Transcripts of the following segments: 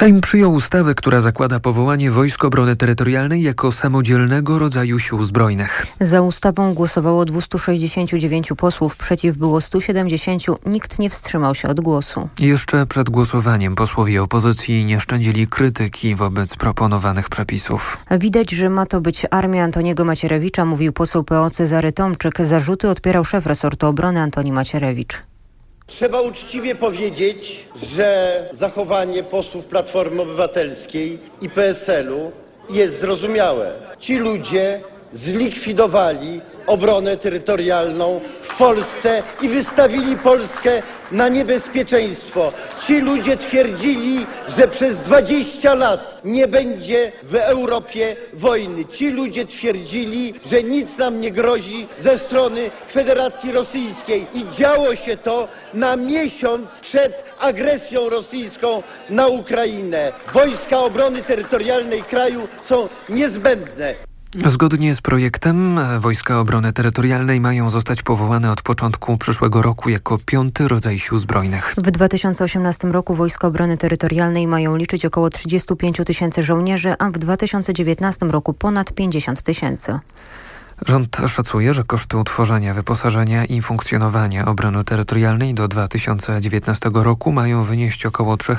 Sejm przyjął ustawę, która zakłada powołanie Wojsk Obrony Terytorialnej jako samodzielnego rodzaju sił zbrojnych. Za ustawą głosowało 269 posłów, przeciw było 170, nikt nie wstrzymał się od głosu. Jeszcze przed głosowaniem posłowie opozycji nie szczędzili krytyki wobec proponowanych przepisów. Widać, że ma to być armia Antoniego Macierewicza, mówił poseł PO Cezary Tomczyk. Zarzuty odpierał szef resortu obrony Antoni Macierewicz. Trzeba uczciwie powiedzieć, że zachowanie posłów Platformy Obywatelskiej i PSL-u jest zrozumiałe. Ci ludzie zlikwidowali obronę terytorialną w Polsce i wystawili Polskę na niebezpieczeństwo. Ci ludzie twierdzili, że przez 20 lat nie będzie w Europie wojny. Ci ludzie twierdzili, że nic nam nie grozi ze strony Federacji Rosyjskiej. I działo się to na miesiąc przed agresją rosyjską na Ukrainę. Wojska Obrony Terytorialnej kraju są niezbędne. Zgodnie z projektem Wojska Obrony Terytorialnej mają zostać powołane od początku przyszłego roku jako 5. rodzaj sił zbrojnych. W 2018 roku Wojska Obrony Terytorialnej mają liczyć około 35 000 żołnierzy, a w 2019 roku ponad 50 000. Rząd szacuje, że koszty utworzenia, wyposażenia i funkcjonowania obrony terytorialnej do 2019 roku mają wynieść około 3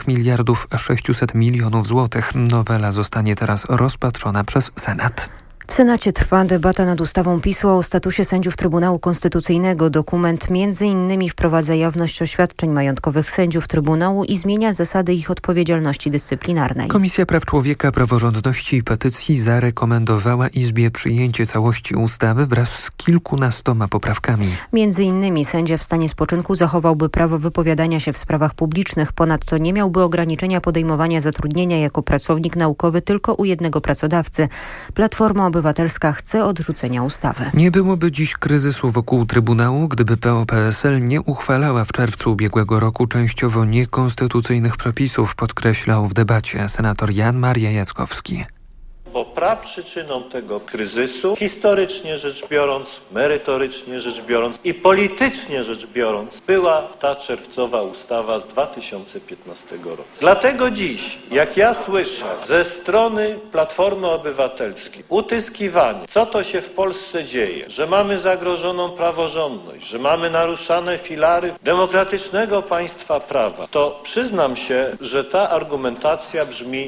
600 milionów złotych. Nowela zostanie teraz rozpatrzona przez Senat. W Senacie trwa debata nad ustawą PiS-u o statusie sędziów Trybunału Konstytucyjnego. Dokument m.in. wprowadza jawność oświadczeń majątkowych sędziów Trybunału i zmienia zasady ich odpowiedzialności dyscyplinarnej. Komisja Praw Człowieka, Praworządności i Petycji zarekomendowała Izbie przyjęcie całości ustawy wraz z kilkunastoma poprawkami. Między innymi sędzia w stanie spoczynku zachowałby prawo wypowiadania się w sprawach publicznych. Ponadto nie miałby ograniczenia podejmowania zatrudnienia jako pracownik naukowy tylko u jednego pracodawcy. Platforma Obywatelska chce odrzucenia ustawy. Nie byłoby dziś kryzysu wokół Trybunału, gdyby PO-PSL nie uchwalała w czerwcu ubiegłego roku częściowo niekonstytucyjnych przepisów, podkreślał w debacie senator Jan Maria Jackowski. Bo praprzyczyną tego kryzysu, historycznie rzecz biorąc, merytorycznie rzecz biorąc i politycznie rzecz biorąc, była ta czerwcowa ustawa z 2015 roku. Dlatego dziś, jak ja słyszę ze strony Platformy Obywatelskiej utyskiwanie, co to się w Polsce dzieje, że mamy zagrożoną praworządność, że mamy naruszane filary demokratycznego państwa prawa, to przyznam się, że ta argumentacja brzmi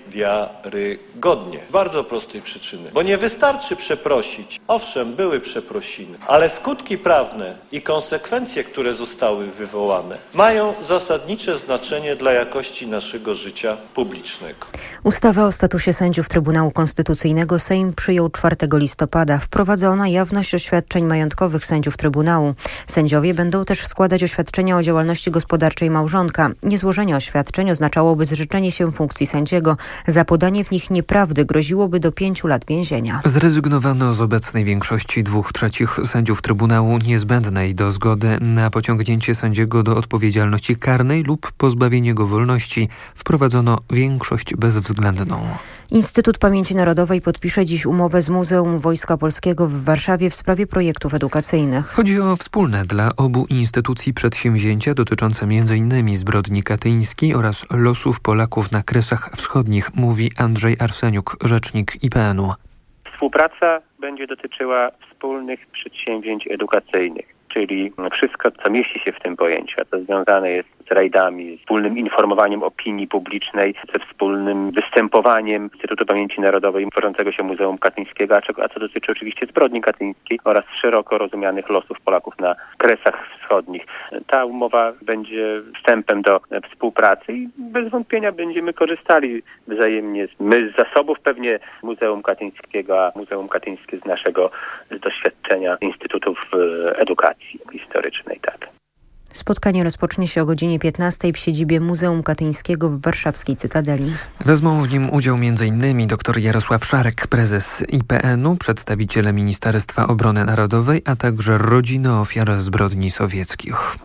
niewiarygodnie. Z bardzo prostej przyczyny, bo nie wystarczy przeprosić. Owszem, były przeprosiny, ale skutki prawne i konsekwencje, które zostały wywołane, mają zasadnicze znaczenie dla jakości naszego życia publicznego. Ustawa o statusie sędziów Trybunału Konstytucyjnego Sejm przyjął 4 listopada. Wprowadza ona jawność oświadczeń majątkowych sędziów Trybunału. Sędziowie będą też składać oświadczenia o działalności gospodarczej małżonka. Niezłożenie oświadczeń oznaczałoby zrzeczenie się funkcji sędziego. Za podanie w nich nieprawdy groziłoby do 5 lat więzienia. Zrezygnowano z obecnej większości 2/3 sędziów Trybunału niezbędnej do zgody na pociągnięcie sędziego do odpowiedzialności karnej lub pozbawienie go wolności. Wprowadzono większość bezwzględną. Instytut Pamięci Narodowej podpisze dziś umowę z Muzeum Wojska Polskiego w Warszawie w sprawie projektów edukacyjnych. Chodzi o wspólne dla obu instytucji przedsięwzięcia dotyczące m.in. zbrodni katyńskiej oraz losów Polaków na Kresach Wschodnich, mówi Andrzej Arseniuk, rzecznik IPN-u. Współpraca będzie dotyczyła wspólnych przedsięwzięć edukacyjnych, czyli wszystko, co mieści się w tym pojęciu, a to związane jest z rajdami, wspólnym informowaniem opinii publicznej, ze wspólnym występowaniem Instytutu Pamięci Narodowej tworzącego się Muzeum Katyńskiego, a co dotyczy oczywiście zbrodni katyńskiej oraz szeroko rozumianych losów Polaków na Kresach Wschodnich. Ta umowa będzie wstępem do współpracy i bez wątpienia będziemy korzystali wzajemnie. My z zasobów pewnie Muzeum Katyńskiego, a Muzeum Katyńskie z naszego doświadczenia Instytutów Edukacji Historycznej, tak. Spotkanie rozpocznie się o godzinie 15 w siedzibie Muzeum Katyńskiego w warszawskiej Cytadeli. Wezmą w nim udział m.in. dr Jarosław Szarek, prezes IPN-u, przedstawiciele Ministerstwa Obrony Narodowej, a także rodziny ofiar zbrodni sowieckich.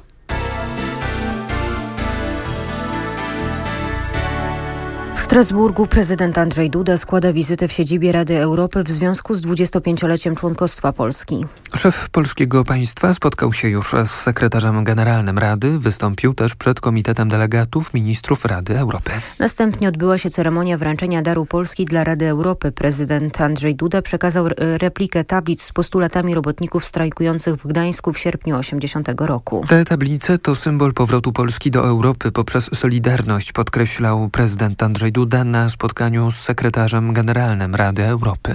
Strasburgu prezydent Andrzej Duda składa wizytę w siedzibie Rady Europy w związku z 25-leciem członkostwa Polski. Szef polskiego państwa spotkał się już z sekretarzem generalnym Rady, wystąpił też przed Komitetem Delegatów Ministrów Rady Europy. Następnie odbyła się ceremonia wręczenia daru Polski dla Rady Europy. Prezydent Andrzej Duda przekazał replikę tablic z postulatami robotników strajkujących w Gdańsku w sierpniu 1980 roku. Te tablice to symbol powrotu Polski do Europy poprzez solidarność, podkreślał prezydent Andrzej Duda na spotkaniu z sekretarzem generalnym Rady Europy.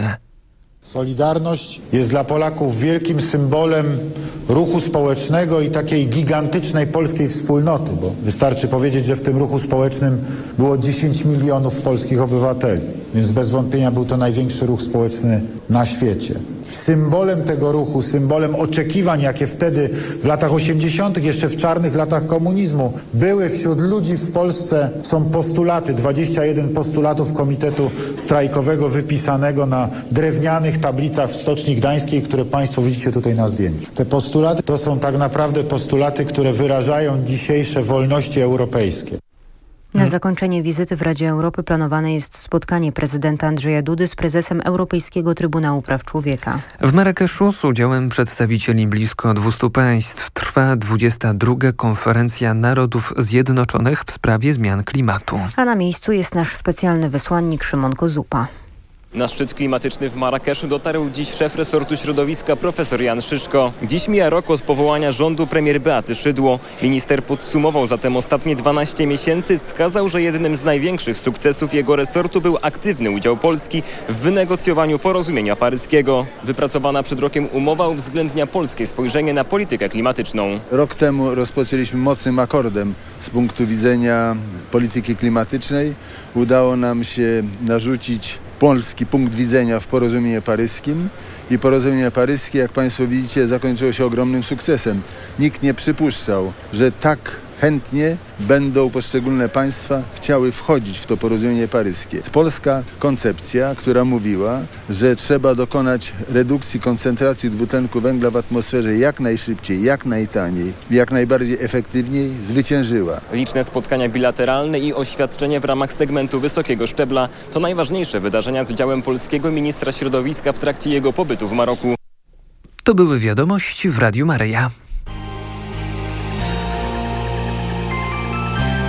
Solidarność jest dla Polaków wielkim symbolem ruchu społecznego i takiej gigantycznej polskiej wspólnoty, bo wystarczy powiedzieć, że w tym ruchu społecznym było 10 milionów polskich obywateli, więc bez wątpienia był to największy ruch społeczny na świecie. Symbolem tego ruchu, symbolem oczekiwań, jakie wtedy w latach 80., jeszcze w czarnych latach komunizmu, były wśród ludzi w Polsce, są postulaty, 21 postulatów Komitetu Strajkowego wypisanego na drewnianych tablicach w Stoczni Gdańskiej, które Państwo widzicie tutaj na zdjęciu. Te postulaty to są tak naprawdę postulaty, które wyrażają dzisiejsze wolności europejskie. Na zakończenie wizyty w Radzie Europy planowane jest spotkanie prezydenta Andrzeja Dudy z prezesem Europejskiego Trybunału Praw Człowieka. W Marrakeszu z udziałem przedstawicieli blisko 200 państw trwa 22. Konferencja Narodów Zjednoczonych w sprawie zmian klimatu. A na miejscu jest nasz specjalny wysłannik Szymon Kozupa. Na szczyt klimatyczny w Marrakeszu dotarł dziś szef resortu środowiska profesor Jan Szyszko. Dziś mija rok od powołania rządu premier Beaty Szydło. Minister podsumował zatem ostatnie 12 miesięcy. Wskazał, że jednym z największych sukcesów jego resortu był aktywny udział Polski w wynegocjowaniu porozumienia paryskiego. Wypracowana przed rokiem umowa uwzględnia polskie spojrzenie na politykę klimatyczną. Rok temu rozpoczęliśmy mocnym akordem z punktu widzenia polityki klimatycznej. Udało nam się narzucić polski punkt widzenia w porozumieniu paryskim i porozumienie paryskie, jak Państwo widzicie, zakończyło się ogromnym sukcesem. Nikt nie przypuszczał, że tak chętnie będą poszczególne państwa chciały wchodzić w to porozumienie paryskie. Polska koncepcja, która mówiła, że trzeba dokonać redukcji koncentracji dwutlenku węgla w atmosferze jak najszybciej, jak najtaniej, jak najbardziej efektywniej, zwyciężyła. Liczne spotkania bilateralne i oświadczenie w ramach segmentu wysokiego szczebla to najważniejsze wydarzenia z udziałem polskiego ministra środowiska w trakcie jego pobytu w Maroku. To były wiadomości w Radiu Maryja.